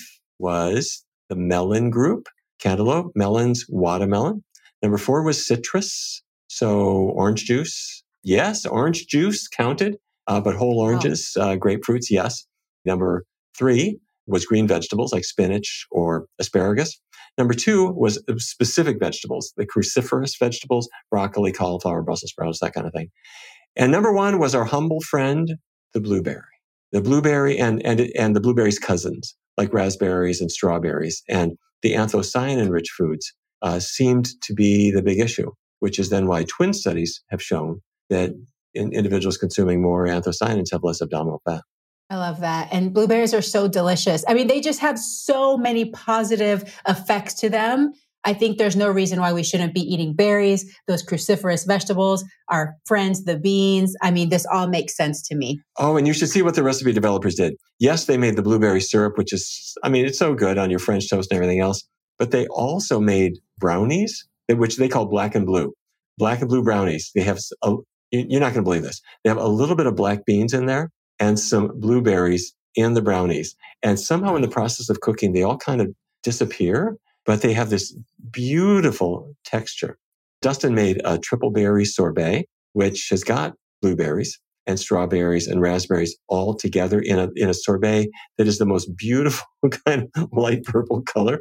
was the melon group, cantaloupe, melons, watermelon. Number four was citrus, so orange juice. Yes, orange juice counted, uh, but whole oranges, uh, grapefruits, yes. Number three was green vegetables like spinach or asparagus. Number two was specific vegetables, the cruciferous vegetables, broccoli, cauliflower, Brussels sprouts, that kind of thing. And number one was our humble friend, the blueberry. The blueberry and, and, and the blueberry's cousins, like raspberries and strawberries. And the anthocyanin-rich foods uh, seemed to be the big issue, which is then why twin studies have shown that in individuals consuming more anthocyanins have less abdominal fat. I love that. And blueberries are so delicious. I mean, they just have so many positive effects to them. I think there's no reason why we shouldn't be eating berries, those cruciferous vegetables, our friends, the beans. I mean, this all makes sense to me. Oh, and you should see what the recipe developers did. Yes, they made the blueberry syrup, which is, I mean, it's so good on your French toast and everything else. But they also made brownies, which they call black and blue. Black and blue brownies. They have, a, you're not going to believe this. They have a little bit of black beans in there and some blueberries in the brownies. And somehow in the process of cooking, they all kind of disappear, but they have this beautiful texture. Dustin made a triple berry sorbet, which has got blueberries and strawberries and raspberries all together in a, in a sorbet that is the most beautiful kind of light purple color.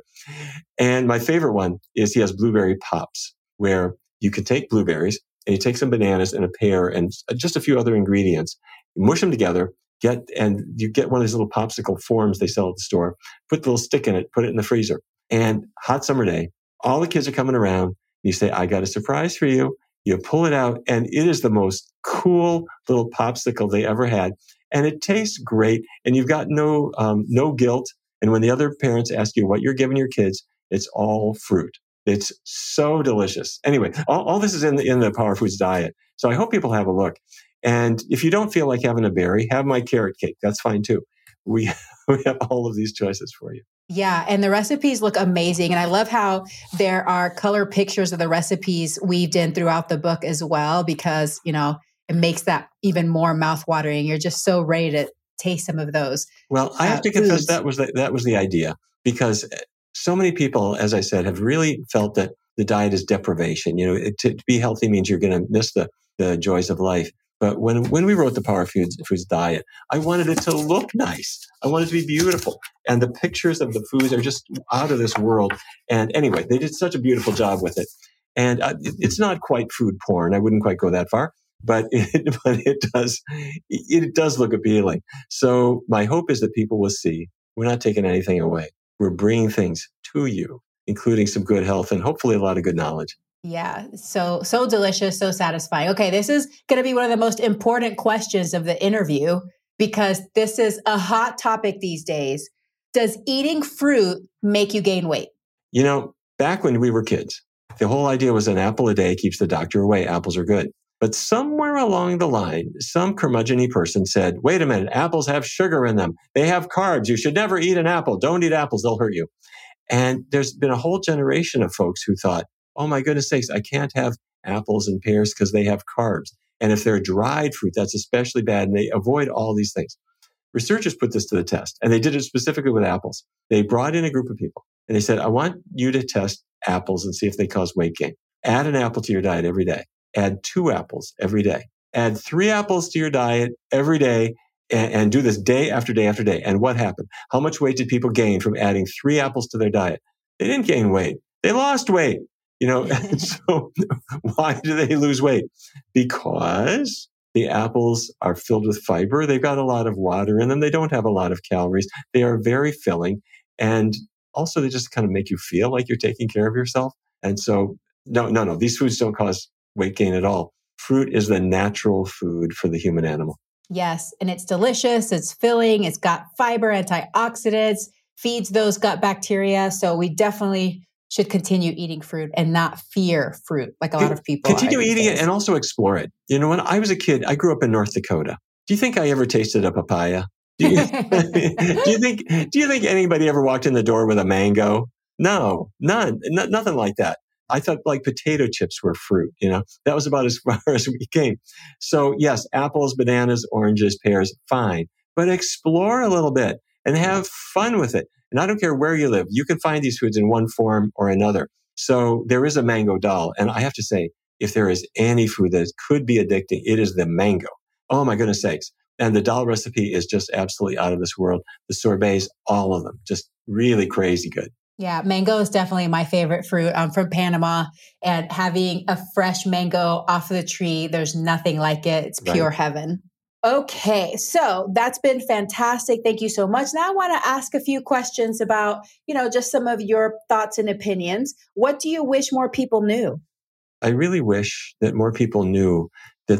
And my favorite one is he has blueberry pops, where you can take blueberries and you take some bananas and a pear and just a few other ingredients, mush them together, get, and you get one of these little popsicle forms they sell at the store, put the little stick in it, put it in the freezer. And hot summer day, all the kids are coming around. You say, I got a surprise for you. You pull it out, and it is the most cool little popsicle they ever had. And it tastes great, and you've got no um, no guilt. And when the other parents ask you what you're giving your kids, it's all fruit. It's so delicious. Anyway, all, all this is in the, in the Power Foods diet. So I hope people have a look. And if you don't feel like having a berry, have my carrot cake. That's fine too. We, we have all of these choices for you. Yeah. And the recipes look amazing. And I love how there are color pictures of the recipes weaved in throughout the book as well, because, you know, it makes that even more mouthwatering. You're just so ready to taste some of those. Well, I have uh, to confess foods. that was the, that was the idea, because so many people, as I said, have really felt that the diet is deprivation. You know, it, to, to be healthy means you're going to miss the, the joys of life. But when, when we wrote the Power Foods, Foods diet, I wanted it to look nice. I wanted it to be beautiful. And the pictures of the foods are just out of this world. And anyway, they did such a beautiful job with it. And uh, it, it's not quite food porn. I wouldn't quite go that far, but it, but it does, it, it does look appealing. So my hope is that people will see we're not taking anything away. We're bringing things to you, including some good health and hopefully a lot of good knowledge. Yeah. So, so delicious, so satisfying. Okay. This is going to be one of the most important questions of the interview, because this is a hot topic these days. Does eating fruit make you gain weight? You know, back when we were kids, the whole idea was an apple a day keeps the doctor away. Apples are good. But somewhere along the line, some curmudgeon-y person said, wait a minute, apples have sugar in them. They have carbs. You should never eat an apple. Don't eat apples. They'll hurt you. And there's been a whole generation of folks who thought, oh my goodness sakes, I can't have apples and pears because they have carbs. And if they're dried fruit, that's especially bad. And they avoid all these things. Researchers put this to the test, and they did it specifically with apples. They brought in a group of people and they said, I want you to test apples and see if they cause weight gain. Add an apple to your diet every day. Add two apples every day. Add three apples to your diet every day, and, and do this day after day after day. And what happened? How much weight did people gain from adding three apples to their diet? They didn't gain weight. They lost weight. You know, so why do they lose weight? Because the apples are filled with fiber. They've got a lot of water in them. They don't have a lot of calories. They are very filling. And also they just kind of make you feel like you're taking care of yourself. And so, no, no, no, these foods don't cause weight gain at all. Fruit is the natural food for the human animal. Yes. And it's delicious. It's filling. It's got fiber, antioxidants, feeds those gut bacteria. So we definitely should continue eating fruit and not fear fruit like a lot of people. Continue eating it and also explore it. You know, when I was a kid, I grew up in North Dakota. Do you think I ever tasted a papaya? Do you, do you think, do you think anybody ever walked in the door with a mango? No, none, n- nothing like that. I thought like potato chips were fruit, you know, that was about as far as we came. So yes, apples, bananas, oranges, pears, fine, but explore a little bit and have fun with it. And I don't care where you live, you can find these foods in one form or another. So there is a mango dal. And I have to say, if there is any food that could be addicting, it is the mango. Oh my goodness sakes. And the dal recipe is just absolutely out of this world. The sorbets, all of them, just really crazy good. Yeah, mango is definitely my favorite fruit. I'm from Panama, and having a fresh mango off of the tree, there's nothing like it. It's pure right. heaven. Okay, so that's been fantastic. Thank you so much. Now I want to ask a few questions about, you know, just some of your thoughts and opinions. What do you wish more people knew? I really wish that more people knew that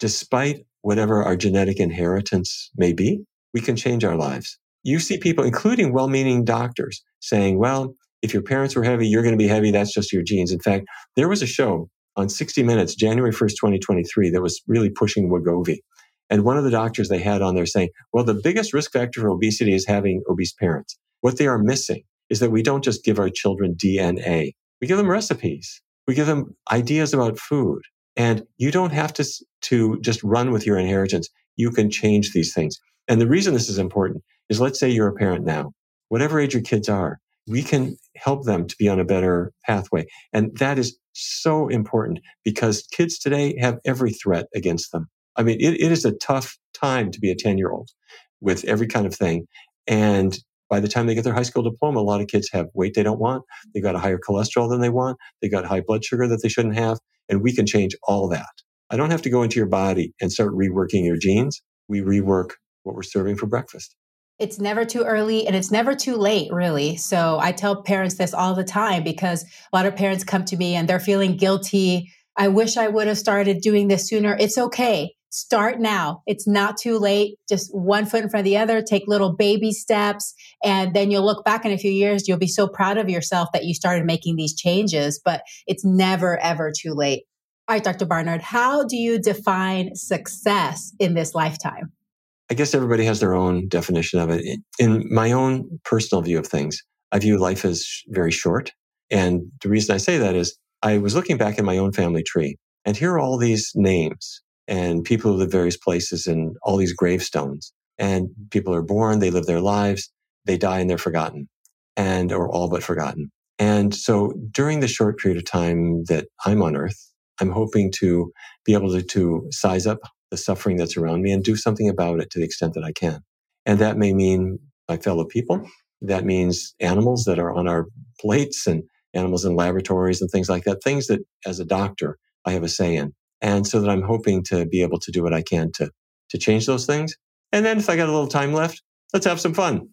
despite whatever our genetic inheritance may be, we can change our lives. You see people, including well-meaning doctors, saying, well, if your parents were heavy, you're going to be heavy. That's just your genes. In fact, there was a show on sixty minutes, January first, twenty twenty-three, that was really pushing Wegovy. And one of the doctors they had on there saying, well, the biggest risk factor for obesity is having obese parents. What they are missing is that we don't just give our children D N A. We give them recipes. We give them ideas about food. And you don't have to, to just run with your inheritance. You can change these things. And the reason this is important is, let's say you're a parent now, whatever age your kids are, we can help them to be on a better pathway. And that is so important because kids today have every threat against them. I mean, it, it is a tough time to be a ten-year-old with every kind of thing. And by the time they get their high school diploma, a lot of kids have weight they don't want. They got a higher cholesterol than they want. They got high blood sugar that they shouldn't have. And we can change all that. I don't have to go into your body and start reworking your genes. We rework what we're serving for breakfast. It's never too early and it's never too late, really. So I tell parents this all the time because a lot of parents come to me and they're feeling guilty. I wish I would have started doing this sooner. It's okay. Start now. It's not too late. Just one foot in front of the other. Take little baby steps. And then you'll look back in a few years. You'll be so proud of yourself that you started making these changes, but it's never, ever too late. All right, Doctor Barnard, how do you define success in this lifetime? I guess everybody has their own definition of it. In my own personal view of things, I view life as very short. And the reason I say that is I was looking back in my own family tree, and here are all these names and people who live various places and all these gravestones. And people are born, they live their lives, they die, and they're forgotten, and or all but forgotten. And so during the short period of time that I'm on Earth, I'm hoping to be able to, to size up the suffering that's around me and do something about it to the extent that I can. And that may mean my fellow people. That means animals that are on our plates and animals in laboratories and things like that, things that as a doctor, I have a say in. And so that I'm hoping to be able to do what I can to, to change those things. And then if I got a little time left, let's have some fun.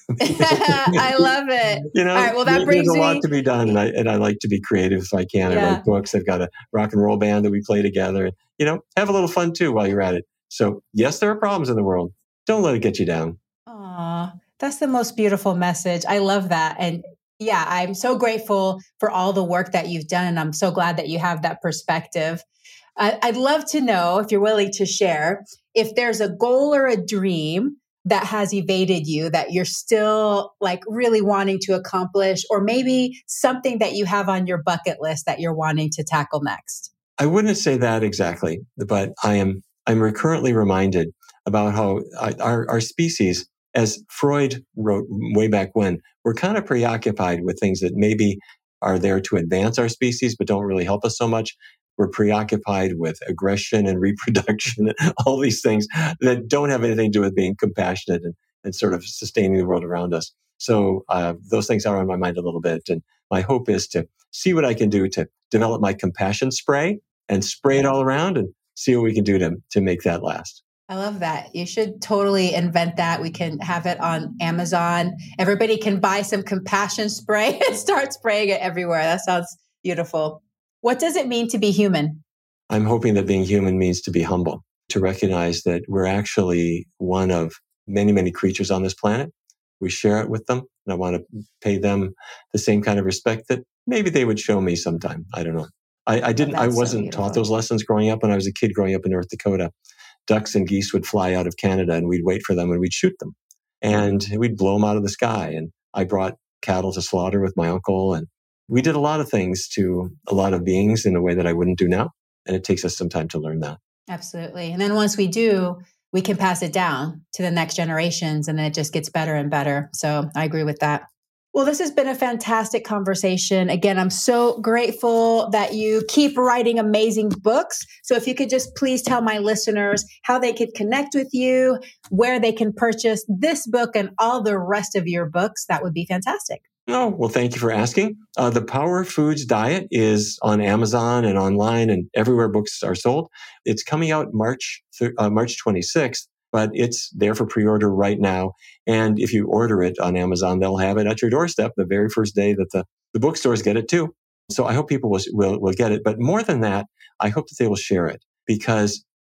I love it. You know, all right, well, that brings there's a me... lot to be done, and I and I like to be creative if I can. Yeah. I write books. I've got a rock and roll band that we play together. You know, have a little fun too while you're at it. So yes, there are problems in the world. Don't let it get you down. Aw, that's the most beautiful message. I love that. And yeah, I'm so grateful for all the work that you've done, and I'm so glad that you have that perspective. Uh, I'd love to know, if you're willing to share, if there's a goal or a dream that has evaded you that you're still like really wanting to accomplish, or maybe something that you have on your bucket list that you're wanting to tackle next. I wouldn't say that exactly, but I am I'm recurrently reminded about how our, our species, as Freud wrote way back when, we're kind of preoccupied with things that maybe are there to advance our species, but don't really help us so much. We're preoccupied with aggression and reproduction and all these things that don't have anything to do with being compassionate and, and sort of sustaining the world around us. So uh, those things are on my mind a little bit. And my hope is to see what I can do to develop my compassion spray and spray it all around and see what we can do to, to make that last. I love that. You should totally invent that. We can have it on Amazon. Everybody can buy some compassion spray and start spraying it everywhere. That sounds beautiful. What does it mean to be human? I'm hoping that being human means to be humble, to recognize that we're actually one of many, many creatures on this planet. We share it with them, and I want to pay them the same kind of respect that maybe they would show me sometime. I don't know. I, I didn't. Oh, I wasn't so taught those lessons growing up. When I was a kid growing up in North Dakota, ducks and geese would fly out of Canada, and we'd wait for them, and we'd shoot them, and we'd blow them out of the sky. And I brought cattle to slaughter with my uncle, and we did a lot of things to a lot of beings in a way that I wouldn't do now. And it takes us some time to learn that. Absolutely. And then once we do, we can pass it down to the next generations, and then it just gets better and better. So I agree with that. Well, this has been a fantastic conversation. Again, I'm so grateful that you keep writing amazing books. So if you could just please tell my listeners how they could connect with you, where they can purchase this book and all the rest of your books, that would be fantastic. Oh, well, thank you for asking. Uh, the Power Foods Diet is on Amazon and online and everywhere books are sold. It's coming out March th- uh, March twenty-sixth, but it's there for pre-order right now. And if you order it on Amazon, they'll have it at your doorstep the very first day that the, the bookstores get it too. So I hope people will, will, will get it. But more than that, I hope that they will share it, because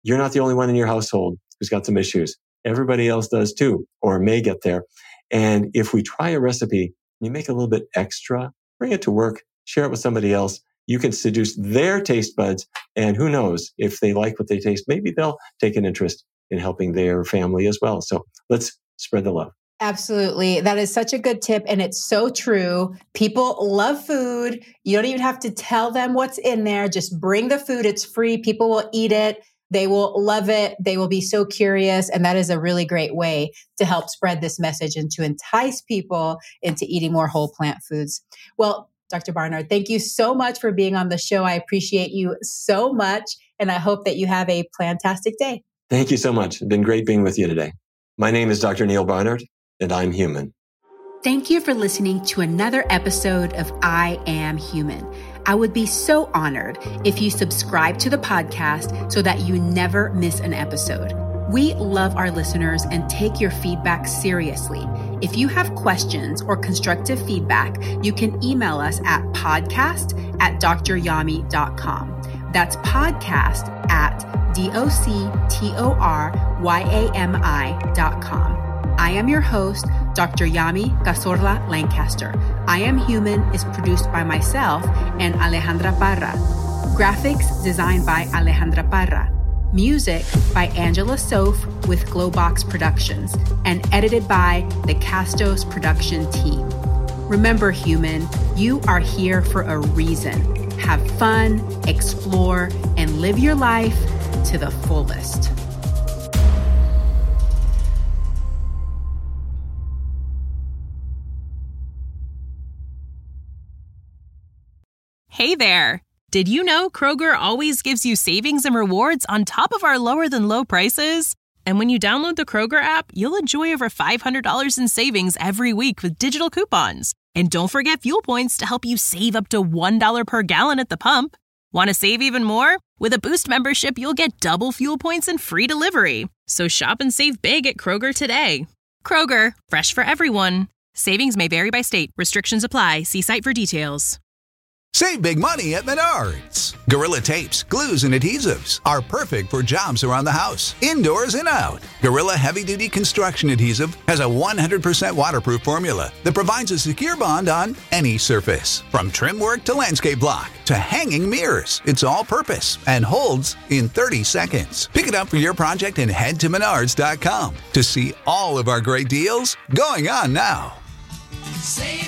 you're not the only one in your household who's got some issues. Everybody else does too, or may get there. And if we try a recipe, you make a little bit extra, bring it to work, share it with somebody else. You can seduce their taste buds. And who knows, if they like what they taste, maybe they'll take an interest in helping their family as well. So let's spread the love. Absolutely. That is such a good tip. And it's so true. People love food. You don't even have to tell them what's in there. Just bring the food. It's free. People will eat it. They will love it. They will be so curious. And that is a really great way to help spread this message and to entice people into eating more whole plant foods. Well, Doctor Barnard, thank you so much for being on the show. I appreciate you so much. And I hope that you have a plantastic day. Thank you so much. It's been great being with you today. My name is Doctor Neil Barnard, and I'm human. Thank you for listening to another episode of I Am Human. I would be so honored if you subscribe to the podcast so that you never miss an episode. We love our listeners and take your feedback seriously. If you have questions or constructive feedback, you can email us at podcast at d r yami dot com. That's podcast at D O C T O R Y A M I dot com. I am your host, Doctor Yami Cazorla Lancaster. I Am Human is produced by myself and Alejandra Parra. Graphics designed by Alejandra Parra. Music by Angela Soph with Glowbox Productions and edited by the Castos production team. Remember, human, you are here for a reason. Have fun, explore, and live your life to the fullest. Hey there! Did you know Kroger always gives you savings and rewards on top of our lower than low prices? And when you download the Kroger app, you'll enjoy over five hundred dollars in savings every week with digital coupons. And don't forget fuel points to help you save up to one dollar per gallon at the pump. Want to save even more? With a Boost membership, you'll get double fuel points and free delivery. So shop and save big at Kroger today. Kroger, fresh for everyone. Savings may vary by state. Restrictions apply. See site for details. Save big money at Menards. Gorilla tapes, glues, and adhesives are perfect for jobs around the house, indoors and out. Gorilla Heavy Duty Construction Adhesive has a one hundred percent waterproof formula that provides a secure bond on any surface. From trim work to landscape block to hanging mirrors, it's all purpose and holds in thirty seconds. Pick it up for your project and head to menards dot com to see all of our great deals going on now. Save